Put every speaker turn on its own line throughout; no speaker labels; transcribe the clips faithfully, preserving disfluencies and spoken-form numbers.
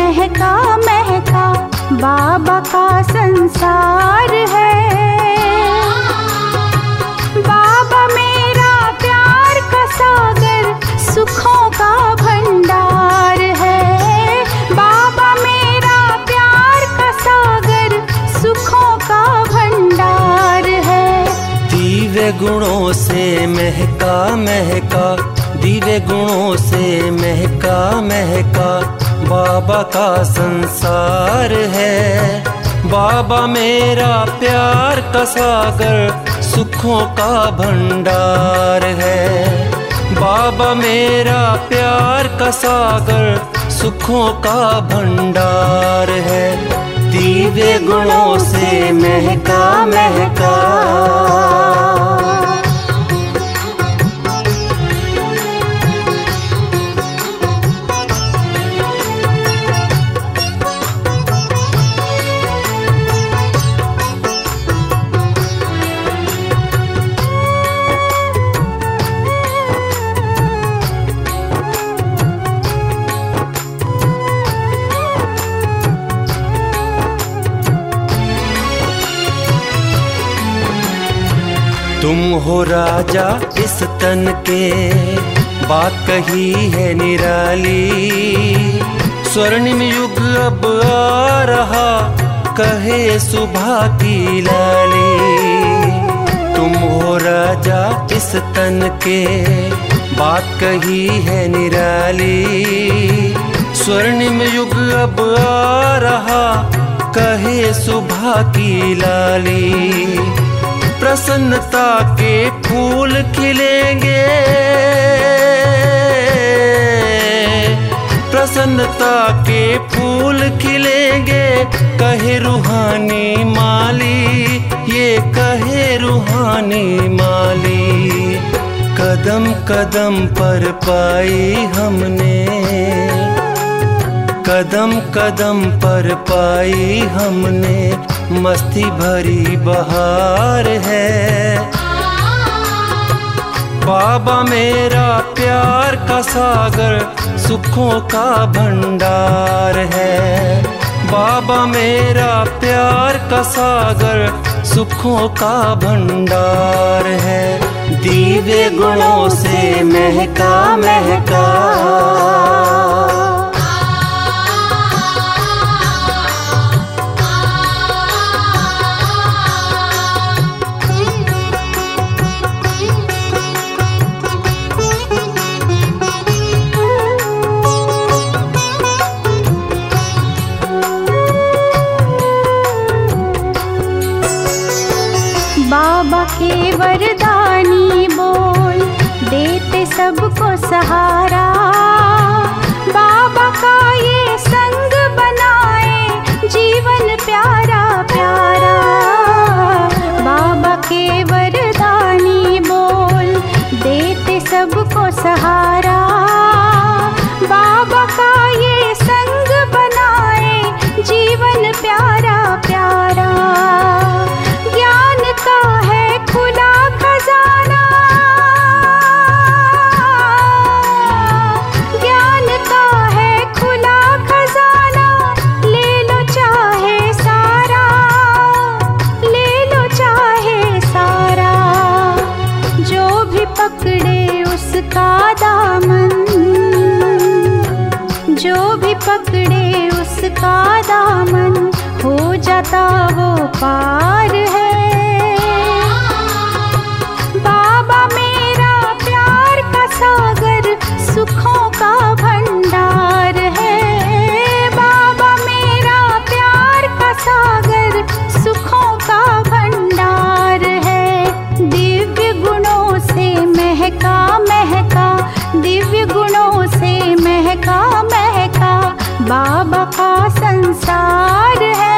महका महका बाबा का संसार है। बाबा मेरा प्यार का सागर सुखों का भंडार है। बाबा मेरा प्यार का सागर सुखों का भंडार है।
दिव्य गुणों से महका महका, दिव्य गुणों से महका महका बाबा का संसार है। बाबा मेरा प्यार का सागर सुखों का भंडार है। बाबा मेरा प्यार का सागर सुखों का भंडार है। दिव्य गुणों से महका महका। तुम हो राजा इस तन के, बात कही है निराली। स्वर्णिम युग अब आ रहा, कहे सुबह की लाली। तुम हो राजा इस तन के, बात कही है निराली। स्वर्णिम युग अब आ रहा, कहे सुबह की लाली। प्रसन्नता के फूल खिलेंगे, प्रसन्नता के फूल खिलेंगे। कहे रूहानी माली, ये कहे रूहानी माली। कदम कदम पर पाई हमने, कदम कदम पर पाई हमने मस्ती भरी बहार है। बाबा मेरा प्यार का सागर सुखों का भंडार है। बाबा मेरा प्यार का सागर सुखों का भंडार है। दिव्य गुणों से महका महका।
बाबा के वरदानी बोल देते सबको सहारा। बाबा का ये संग बनाए जीवन प्यारा प्यारा। बाबा के वरदानी बोल देते सबको सहारा। बाबा का ये संग बनाए जीवन प्यारा प्यारा। ज्ञान का है खुला खजाना, ज्ञान का है खुला खजाना। ले लो चाहे सारा, ले लो चाहे सारा। जो भी पकड़े उसका दामन, जो भी पकड़े उसका दामन, हो जाता वो पार है। बाबा मेरा प्यार का सागर सुखों का भंडार है। बाबा मेरा प्यार का सागर सुखों का भंडार है। दिव्य गुणों से महका महका, दिव्य गुणों से महका महका बाबा का संसार है।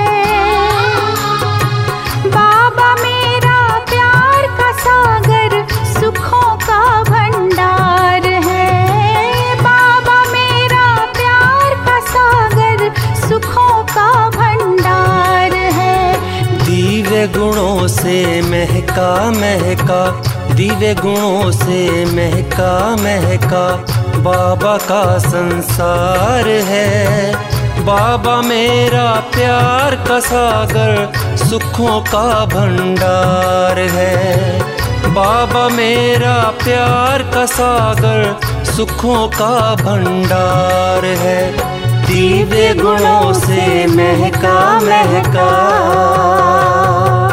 बाबा मेरा प्यार का सागर सुखों का भंडार है। बाबा मेरा प्यार का सागर सुखों का भंडार है।
दिव्य गुणों से महका महका, दिव्य गुणों से महका महका बाबा का संसार है। बाबा मेरा प्यार का सागर सुखों का भंडार है। बाबा मेरा प्यार का सागर सुखों का भंडार है। दिव्य गुणों से महका महका